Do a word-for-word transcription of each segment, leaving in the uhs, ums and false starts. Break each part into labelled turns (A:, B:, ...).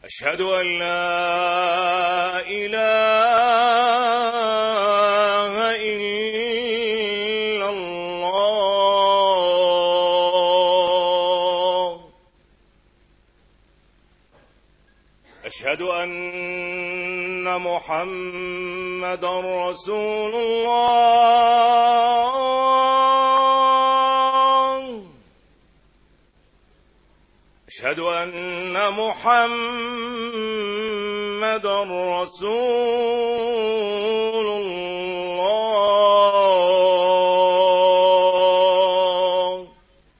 A: أشهد أن لا إله إلا الله. أشهد أن محمدًا رسول الله. أشهد أن محمدًا رسول الله.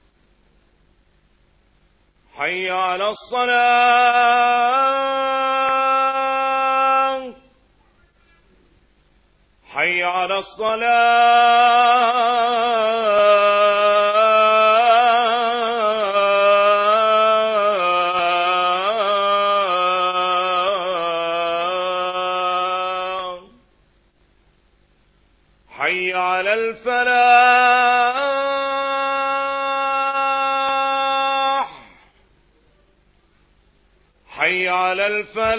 A: حي على الصلاة. حي على الصلاة. حي على الفلاح. حي على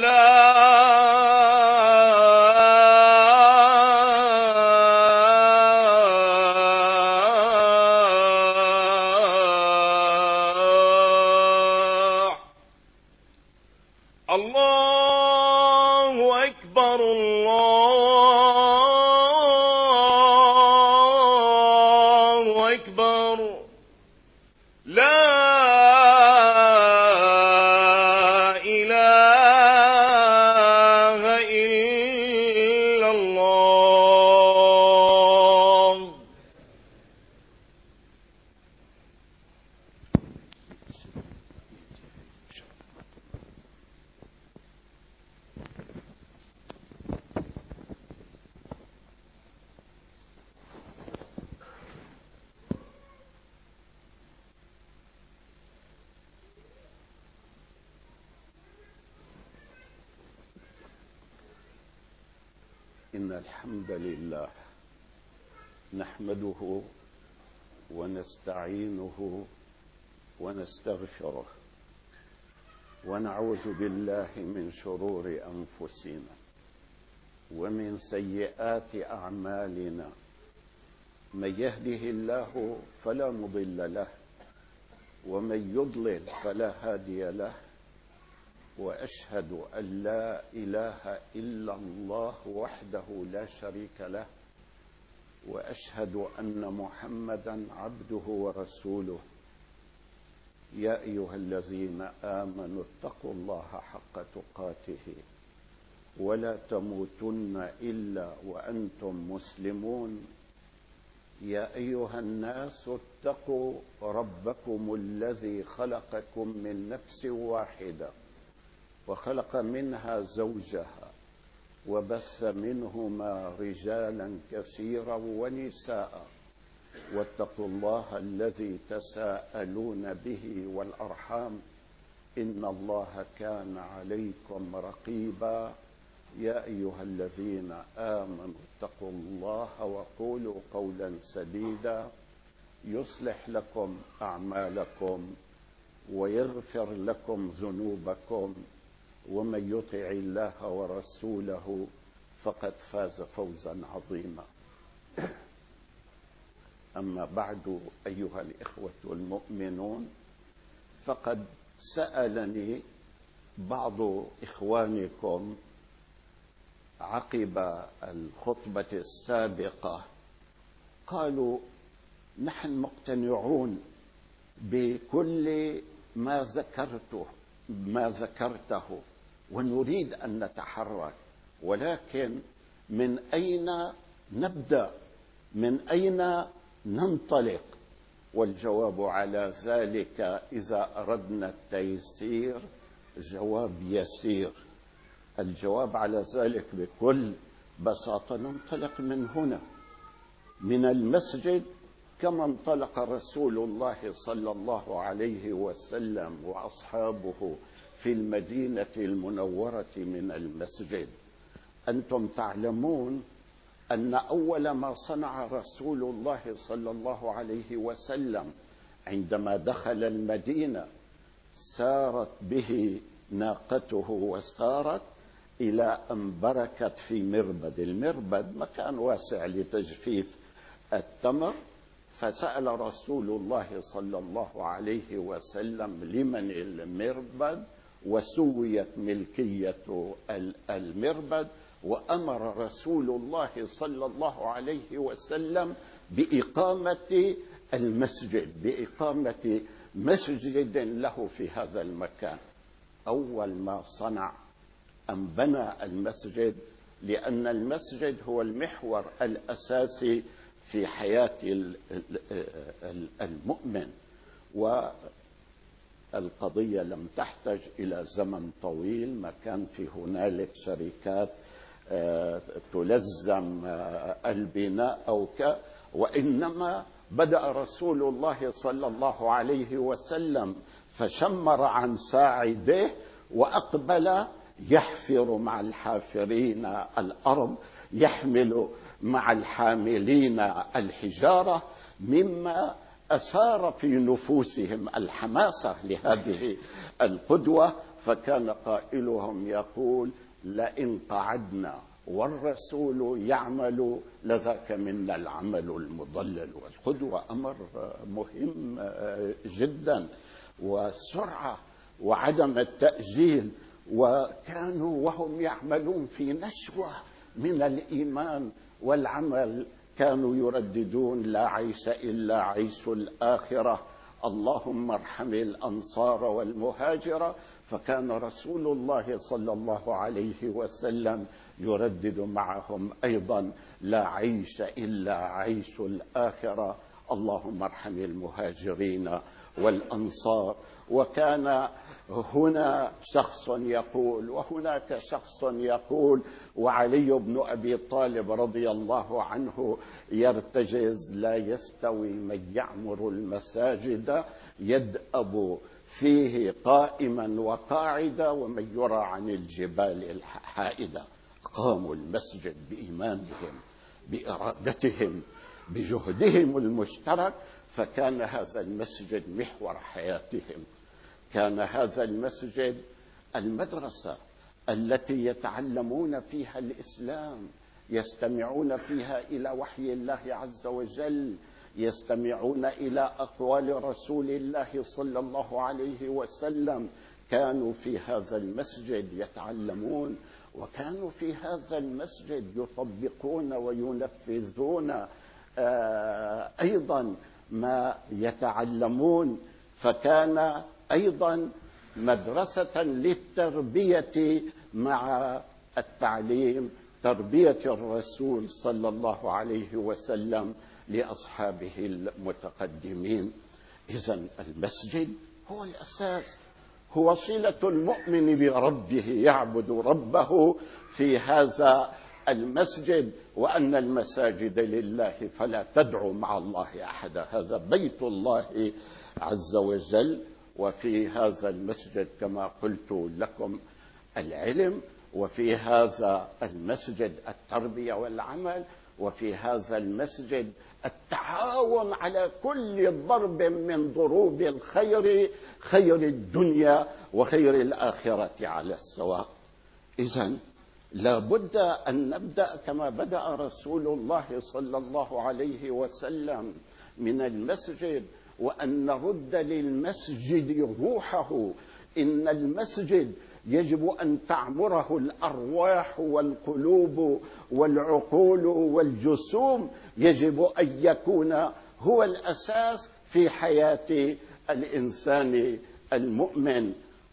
A: الفلاح. الله أكبر. الله أكبر. لا إله إلا الله.
B: إن الحمد لله نحمده ونستعينه ونستغفره ونعوذ بالله من شرور أنفسنا ومن سيئات أعمالنا. من يهده الله فلا مضل له ومن يضلل فلا هادي له، وأشهد أن لا إله إلا الله وحده لا شريك له، وأشهد أن محمدًا عبده ورسوله. يا أيها الذين آمنوا اتقوا الله حق تقاته ولا تموتن إلا وأنتم مسلمون. يا أيها الناس اتقوا ربكم الذي خلقكم من نفس واحدة وخلق منها زوجها وبث منهما رجالا كثيرا ونساء، واتقوا الله الذي تساءلون به والأرحام إن الله كان عليكم رقيبا. يا أيها الذين آمنوا اتقوا الله وقولوا قولا سديدا يصلح لكم أعمالكم ويغفر لكم ذنوبكم، ومن يطع الله ورسوله فقد فاز فوزا عظيما. أما بعد، أيها الإخوة المؤمنون، فقد سألني بعض إخوانكم عقب الخطبة السابقة، قالوا: نحن مقتنعون بكل ما ذكرته ما ذكرته ونريد أن نتحرك، ولكن من أين نبدأ؟ من أين ننطلق؟ والجواب على ذلك إذا أردنا التيسير جواب يسير. الجواب على ذلك بكل بساطة: ننطلق من هنا، من المسجد، كما انطلق رسول الله صلى الله عليه وسلم وأصحابه في المدينة المنورة من المسجد. أنتم تعلمون أن أول ما صنع رسول الله صلى الله عليه وسلم عندما دخل المدينة سارت به ناقته وسارت إلى أن بركت في مربد. المربد مكان واسع لتجفيف التمر. فسأل رسول الله صلى الله عليه وسلم لمن المربد، وسويت ملكية المربد، وأمر رسول الله صلى الله عليه وسلم بإقامة المسجد، بإقامة مسجد له في هذا المكان. أول ما صنع أن بنى المسجد، لأن المسجد هو المحور الأساسي في حياة المؤمن، والقضية لم تحتاج إلى زمن طويل. ما كان في هنالك شركات تلزم البناء أو ك وإنما بدأ رسول الله صلى الله عليه وسلم فشمر عن ساعديه وأقبل يحفر مع الحافرين الأرض، يحمل مع الحاملين الحجارة، مما أثار في نفوسهم الحماسة لهذه القدوة. فكان قائلهم يقول: لئن قعدنا والرسول يعمل لذاك منا العمل المضلل. والقدوة أمر مهم جدا، وسرعة وعدم التأجيل. وكانوا وهم يعملون في نشوة من الإيمان والعمل كانوا يرددون: لا عيش إلا عيش الآخرة، اللهم ارحم الأنصار والمهاجرة. فكان رسول الله صلى الله عليه وسلم يردد معهم أيضا: لا عيش إلا عيش الآخرة، اللهم ارحم المهاجرين والأنصار. وكان هنا شخص يقول وهناك شخص يقول، وعلي بن أبي طالب رضي الله عنه يرتجز: لا يستوي من يعمر المساجد يدأب فيه قائما وقاعدا ومن يرى عن الجبال الحائدة. قاموا المسجد بإيمانهم، بإرادتهم، بجهدهم المشترك، فكان هذا المسجد محور حياتهم. كان هذا المسجد المدرسة التي يتعلمون فيها الإسلام، يستمعون فيها إلى وحي الله عز وجل، يستمعون إلى أقوال رسول الله صلى الله عليه وسلم. كانوا في هذا المسجد يتعلمون، وكانوا في هذا المسجد يطبقون وينفذون أيضا ما يتعلمون. فكان أيضا مدرسة للتربية مع التعليم، تربية الرسول صلى الله عليه وسلم لأصحابه المتقدمين. إذن المسجد هو الأساس، هو صلة المؤمن بربه، يعبد ربه في هذا المسجد. وأن المساجد لله فلا تدعوا مع الله أحدا، هذا بيت الله عز وجل. وفي هذا المسجد كما قلت لكم العلم، وفي هذا المسجد التربية والعمل، وفي هذا المسجد التعاون على كل ضرب من ضروب الخير، خير الدنيا وخير الآخرة على السواء. إذن لا بد أن نبدأ كما بدأ رسول الله صلى الله عليه وسلم من المسجد، وأن نرد للمسجد روحه. إن المسجد يجب أن تعمره الأرواح والقلوب والعقول والجسوم، يجب أن يكون هو الأساس في حياة الإنسان المؤمن.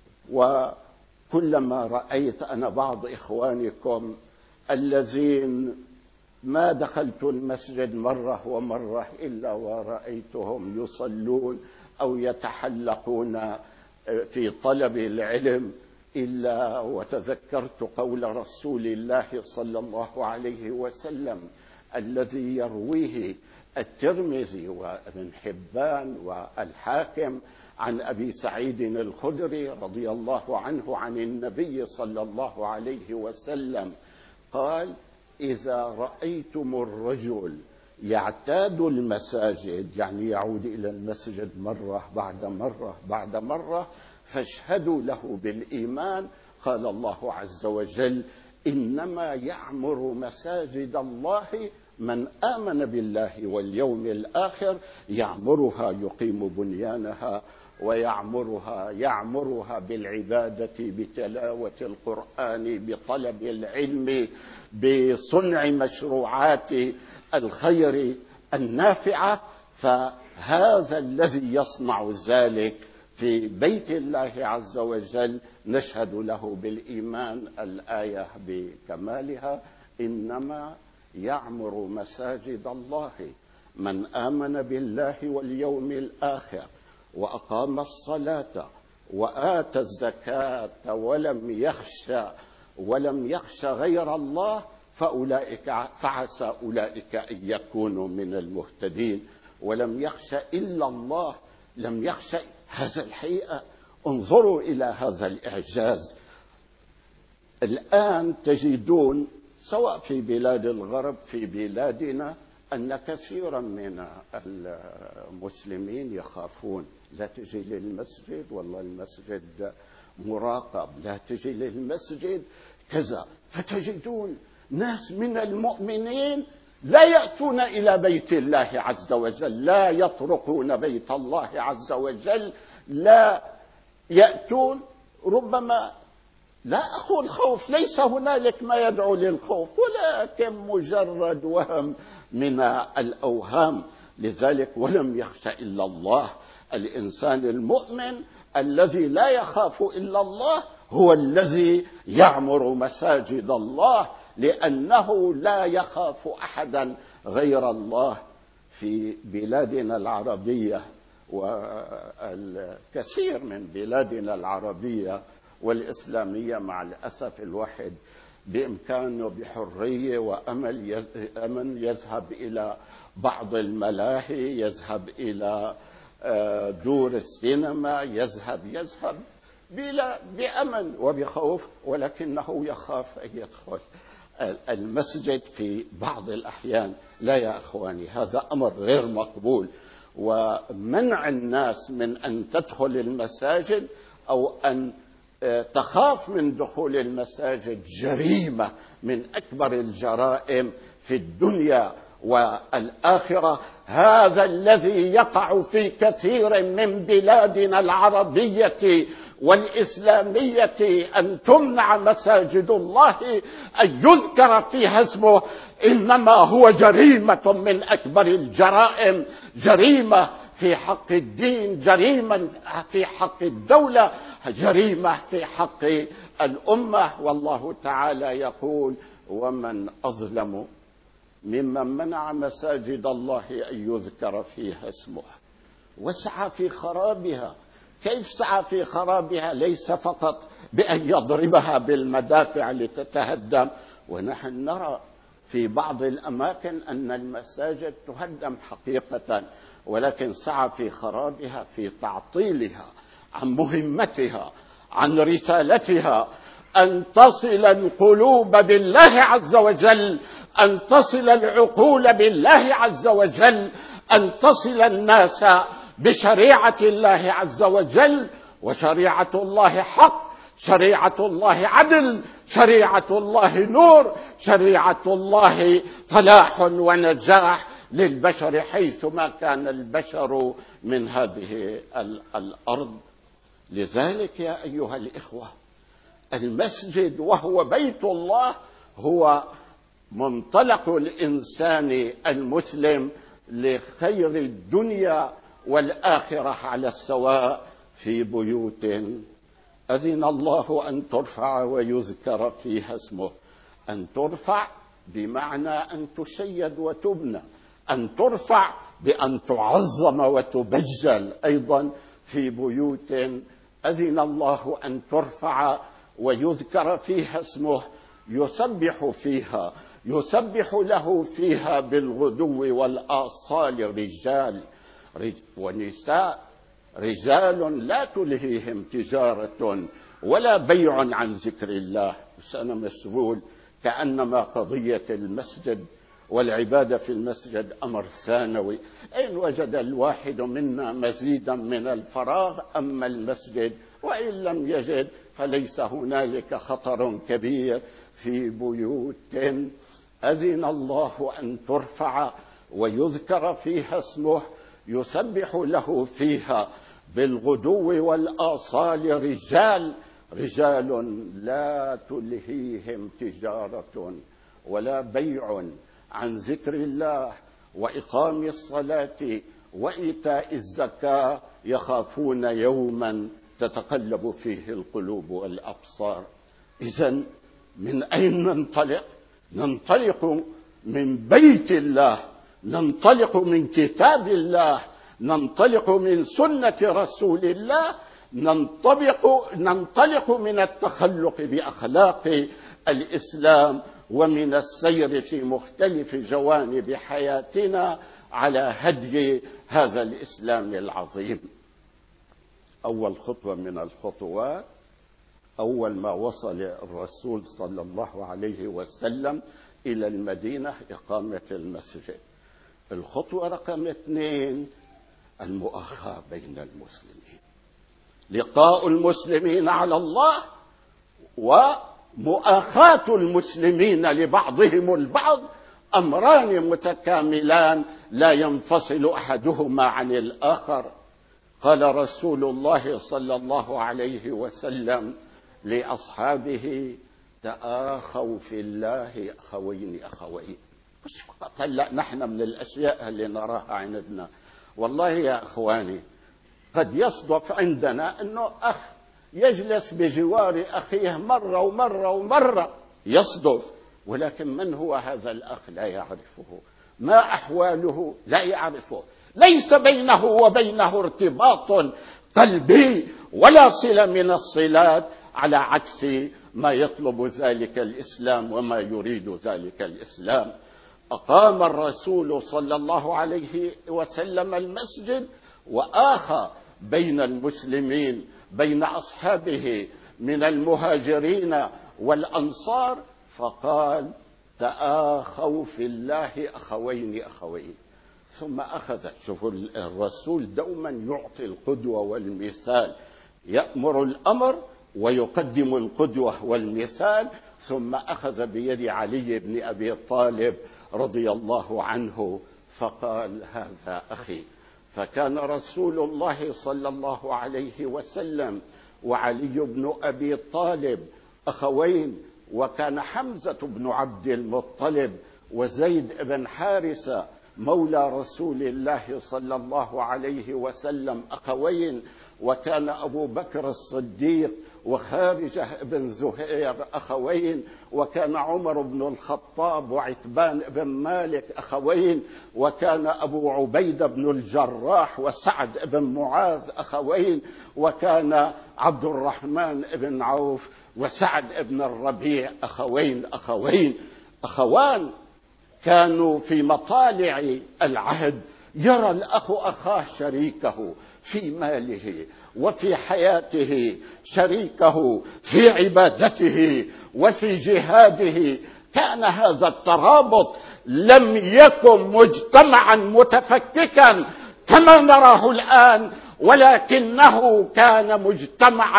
B: وكلما رأيت أنا بعض إخوانكم الذين ما دخلت المسجد مرة ومرة إلا ورأيتهم يصلون أو يتحلقون في طلب العلم، إلا وتذكرت قول رسول الله صلى الله عليه وسلم الذي يرويه الترمذي وابن حبان والحاكم عن أبي سعيد الخدري رضي الله عنه عن النبي صلى الله عليه وسلم قال: إذا رأيتم الرجل يعتاد المساجد، يعني يعود إلى المسجد مرة بعد مرة بعد مرة، فاشهدوا له بالإيمان. قال الله عز وجل: إنما يعمر مساجد الله من آمن بالله واليوم الآخر، يعمرها يقيم بنيانها ويعمرها يعمرها بالعبادة، بتلاوة القرآن، بطلب العلم، بصنع مشروعات الخير النافعة. فهذا الذي يصنع ذلك في بيت الله عز وجل نشهد له بالإيمان. الآية بكمالها: إنما يعمر مساجد الله من آمن بالله واليوم الآخر وأقام الصلاة وآتى الزكاة ولم يخشى ولم يخشى غير الله فأولئك فعسى أولئك أن يكونوا من المهتدين. ولم يخشى إلا الله، لم يخشى. هذا الحقيقة انظروا إلى هذا الإعجاز. الآن تجدون سواء في بلاد الغرب في بلادنا أن كثيرا من المسلمين يخافون: لا تجي للمسجد، والله المسجد مراقب، لا تجي للمسجد كذا. فتجدون ناس من المؤمنين لا يأتون إلى بيت الله عز وجل، لا يطرقون بيت الله عز وجل، لا يأتون. ربما لا أقول خوف، ليس هنالك ما يدعو للخوف، ولكن مجرد وهم من الأوهام. لذلك ولم يخشى إلا الله. الإنسان المؤمن الذي لا يخاف إلا الله هو الذي يعمر مساجد الله، لأنه لا يخاف أحدا غير الله. في بلادنا العربية والكثير من بلادنا العربية والإسلامية مع الأسف الواحد بإمكانه بحرية وأمن يذهب إلى بعض الملاهي، يذهب إلى دور السينما، يذهب يذهب بلا بأمن وبخوف، ولكنه يخاف أن يدخل المسجد في بعض الأحيان. لا يا أخواني، هذا أمر غير مقبول. ومنع الناس من أن تدخل المساجد أو أن تخاف من دخول المساجد جريمة من أكبر الجرائم في الدنيا والآخرة. هذا الذي يقع في كثير من بلادنا العربية والإسلامية، أن تمنع مساجد الله، أن يذكر فيها اسمه، إنما هو جريمة من أكبر الجرائم، جريمة في حق الدين، جريمة في حق الدولة، جريمة في حق الأمة. والله تعالى يقول: ومن أظلم ممن منع مساجد الله أن يذكر فيها اسمه وسعى في خرابها. كيف سعى في خرابها؟ ليس فقط بأن يضربها بالمدافع لتتهدم، ونحن نرى في بعض الأماكن أن المساجد تهدم حقيقة، ولكن سعى في خرابها، في تعطيلها عن مهمتها، عن رسالتها، أن تصل القلوب بالله عز وجل، أن تصل العقول بالله عز وجل، أن تصل الناس بشريعة الله عز وجل. وشريعة الله حق، شريعة الله عدل، شريعة الله نور، شريعة الله فلاح ونجاح للبشر حيثما كان البشر من هذه الأرض. لذلك يا أيها الإخوة، المسجد وهو بيت الله هو منطلق الإنسان المسلم لخير الدنيا والآخرة على السواء، في بيوت أذن الله أن ترفع ويذكر فيها اسمه. أن ترفع بمعنى أن تشيد وتبنى، أن ترفع بأن تعظم وتبجل. أيضا في بيوت أذن الله أن ترفع ويذكر فيها اسمه، يسبح فيها، يسبح له فيها بالغدو والآصال رجال ونساء، رجال لا تلهيهم تجارة ولا بيع عن ذكر الله. أنا مسؤول كأنما قضية المسجد والعبادة في المسجد أمر ثانوي. إن وجد الواحد منا مزيدا من الفراغ أما المسجد وإن لم يجد فليس هنالك خطر كبير في بيوت أذن الله أن ترفع ويذكر فيها اسمه يسبح له فيها بالغدو والآصال رجال رجال لا تلهيهم تجارة ولا بيع عن ذكر الله وإقام الصلاة وإيتاء الزكاة يخافون يوما تتقلب فيه القلوب والأبصار. إذن من أين ننطلق؟ ننطلق من بيت الله، ننطلق من كتاب الله، ننطلق من سنة رسول الله، ننطلق ننطلق من التخلق بأخلاق الإسلام ومن السير في مختلف جوانب حياتنا على هدي هذا الإسلام العظيم. أول خطوة من الخطوات، أول ما وصل الرسول صلى الله عليه وسلم إلى المدينة إقامة المسجد. الخطوة رقم اثنين المؤاخاة بين المسلمين، لقاء المسلمين على الله ومؤاخاة المسلمين لبعضهم البعض، أمران متكاملان لا ينفصل أحدهما عن الآخر. قال رسول الله صلى الله عليه وسلم لأصحابه تآخوا في الله أخوين أخوين. مش فقط هلا نحن من الأشياء اللي نراها عندنا، والله يا أخواني قد يصدف عندنا أنه أخ يجلس بجوار أخيه مرة ومرة ومرة، يصدف، ولكن من هو هذا الأخ لا يعرفه، ما أحواله لا يعرفه، ليس بينه وبينه ارتباط قلبي ولا صلة من الصلات، على عكس ما يطلب ذلك الإسلام وما يريد ذلك الإسلام. أقام الرسول صلى الله عليه وسلم المسجد وآخى بين المسلمين، بين أصحابه من المهاجرين والأنصار، فقال تآخوا في الله أخوين أخوين. ثم أخذ، شوفوا الرسول دوما يعطي القدوة والمثال، يأمر الأمر ويقدم القدوة والمثال. ثم أخذ بيد علي بن أبي طالب رضي الله عنه فقال هذا أخي. فكان رسول الله صلى الله عليه وسلم وعلي بن أبي طالب أخوين، وكان حمزة بن عبد المطلب وزيد بن حارثة مولى رسول الله صلى الله عليه وسلم أخوين، وكان أبو بكر الصديق وخارجة بن زهير أخوين، وكان عمر بن الخطاب وعتبان بن مالك أخوين، وكان أبو عبيدة بن الجراح وسعد بن معاذ أخوين، وكان عبد الرحمن بن عوف وسعد بن الربيع أخوين أخوين أخوان. كانوا في مطالع العهد يرى الأخ أخاه شريكه في ماله وفي حياته، شريكه في عبادته وفي جهاده. كان هذا الترابط، لم يكن مجتمعا متفككا كما نراه الآن، ولكنه كان مجتمعا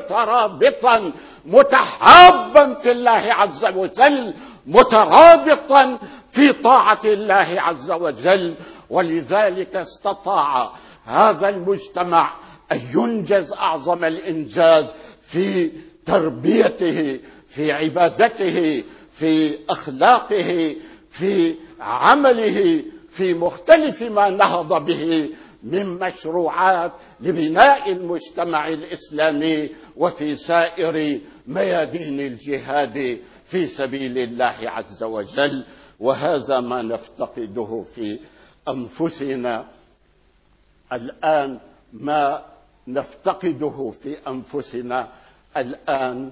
B: مترابطا متحابا في الله عز وجل، مترابطا في طاعة الله عز وجل. ولذلك استطاع هذا المجتمع أن ينجز أعظم الإنجاز في تربيته، في عبادته، في أخلاقه، في عمله، في مختلف ما نهض به من مشروعات لبناء المجتمع الإسلامي وفي سائر ميادين الجهاد في سبيل الله عز وجل. وهذا ما نفتقده في أنفسنا الآن، ما نفتقده في أنفسنا الآن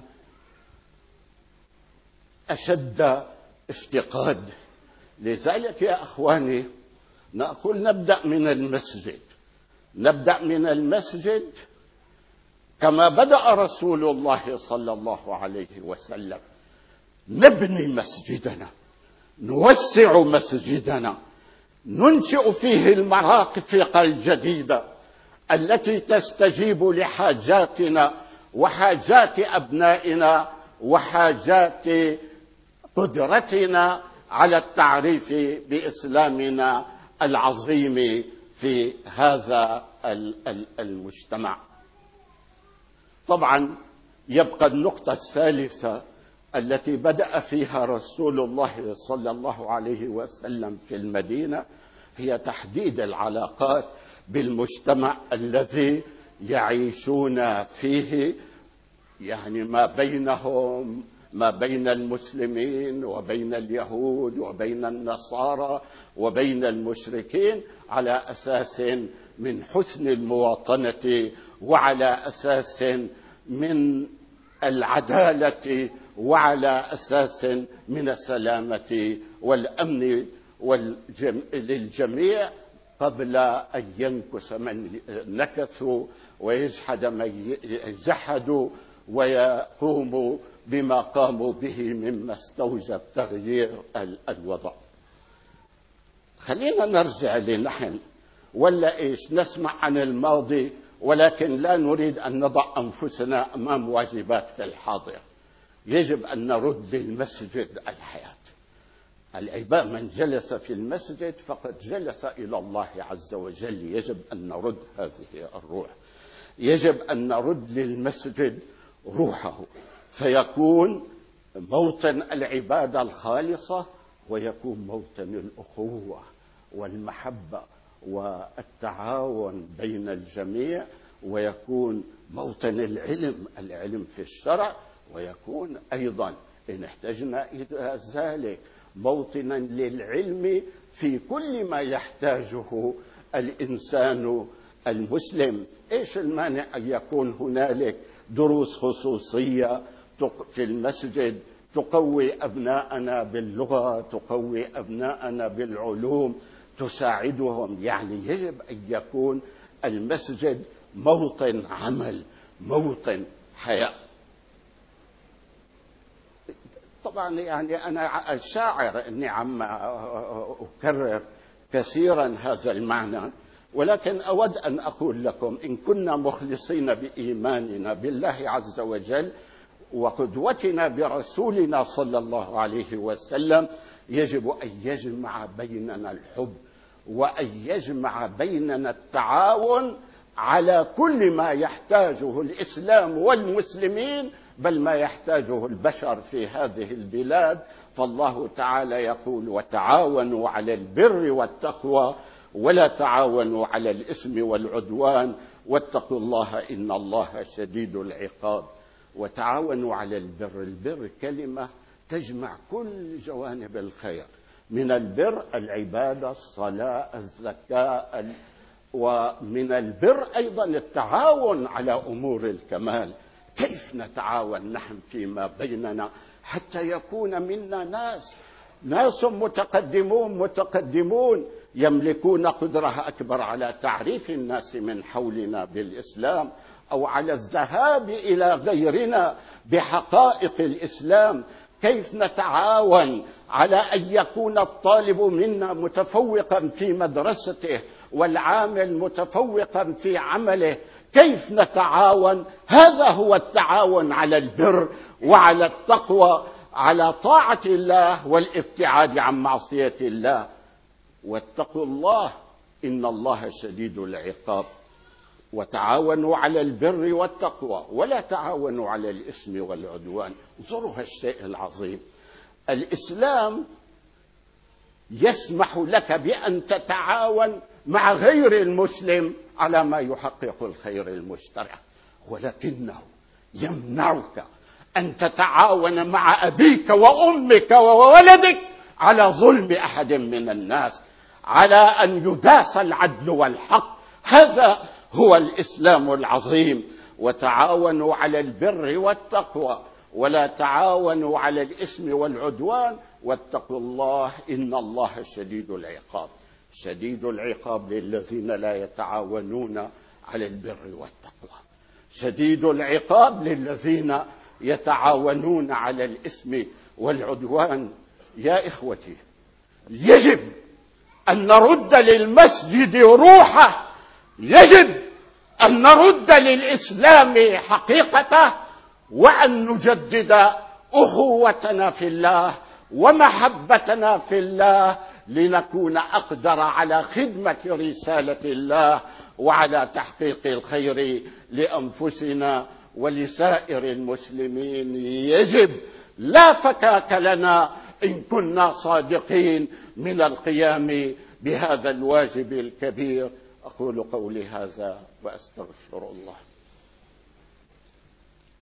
B: أشد افتقاد. لذلك يا أخواني نقول نبدأ من المسجد، نبدأ من المسجد كما بدأ رسول الله صلى الله عليه وسلم. نبني مسجدنا، نوسع مسجدنا، ننشئ فيه المرافق الجديدة التي تستجيب لحاجاتنا وحاجات أبنائنا وحاجات قدرتنا على التعريف بإسلامنا العظيم في هذا المجتمع. طبعا يبقى النقطة الثالثة التي بدأ فيها رسول الله صلى الله عليه وسلم في المدينة هي تحديد العلاقات بالمجتمع الذي يعيشون فيه، يعني ما بينهم، ما بين المسلمين وبين اليهود وبين النصارى وبين المشركين، على أساس من حسن المواطنة وعلى أساس من العدالة وعلى أساس من السلامة والأمن للجميع، قبل أن ينكس من نكثوا ويجحد من جحدوا ويقوموا بما قاموا به مما استوجب تغيير الوضع. خلينا نرجع لنحن ولا إيش نسمع عن الماضي، ولكن لا نريد أن نضع أنفسنا أمام واجبات في الحاضر. يجب أن نرد بالمسجد الحياة. العباد من جلس في المسجد فقد جلس إلى الله عز وجل. يجب أن نرد هذه الروح، يجب أن نرد للمسجد روحه، فيكون موطن العبادة الخالصة، ويكون موطن الأخوة والمحبة والتعاون بين الجميع، ويكون موطن العلم، العلم في الشرع، ويكون أيضا إن احتجنا إلى ذلك موطنا للعلم في كل ما يحتاجه الإنسان المسلم. إيش المانع أن يكون هنالك دروس خصوصية في المسجد تقوي أبناءنا باللغة، تقوي أبناءنا بالعلوم، تساعدهم؟ يعني يجب أن يكون المسجد موطن عمل، موطن حياة. طبعا يعني أنا شاعر أني عم أكرر كثيرا هذا المعنى، ولكن أود أن أقول لكم إن كنا مخلصين بإيماننا بالله عز وجل وقدوتنا برسولنا صلى الله عليه وسلم، يجب أن يجمع بيننا الحب، وأن يجمع بيننا التعاون على كل ما يحتاجه الإسلام والمسلمين، بل ما يحتاجه البشر في هذه البلاد. فالله تعالى يقول: وتعاونوا على البر والتقوى ولا تعاونوا على الإثم والعدوان واتقوا الله إن الله شديد العقاب. وتعاونوا على البر. البر كلمة تجمع كل جوانب الخير، من البر العبادة، الصلاة، الزكاة، ومن البر أيضا التعاون على أمور الكمال. كيف نتعاون نحن فيما بيننا حتى يكون منا ناس ناس متقدمون متقدمون يملكون قدرة أكبر على تعريف الناس من حولنا بالإسلام، أو على الذهاب إلى غيرنا بحقائق الإسلام؟ كيف نتعاون على أن يكون الطالب منا متفوقا في مدرسته والعامل متفوقا في عمله؟ كيف نتعاون؟ هذا هو التعاون على البر وعلى التقوى، على طاعة الله والابتعاد عن معصية الله. واتقوا الله إن الله شديد العقاب. وتعاونوا على البر والتقوى ولا تعاونوا على الإثم والعدوان. انظروا هالشيء العظيم. الإسلام يسمح لك بأن تتعاون مع غير المسلم على ما يحقق الخير المشترك، ولكنه يمنعك أن تتعاون مع أبيك وأمك وولدك على ظلم أحد من الناس، على أن يداس العدل والحق. هذا هو الإسلام العظيم. وتعاونوا على البر والتقوى ولا تعاونوا على الإثم والعدوان واتقوا الله إن الله شديد العقاب. شديد العقاب للذين لا يتعاونون على البر والتقوى، شديد العقاب للذين يتعاونون على الإثم والعدوان. يا إخوتي، يجب أن نرد للمسجد روحه، يجب أن نرد للإسلام حقيقته، وأن نجدد أخوتنا في الله ومحبتنا في الله، لنكون أقدر على خدمة رسالة الله وعلى تحقيق الخير لأنفسنا ولسائر المسلمين. يجب لا فكاك لنا إن كنا صادقين من القيام بهذا الواجب الكبير. أقول قولي هذا وأستغفر الله.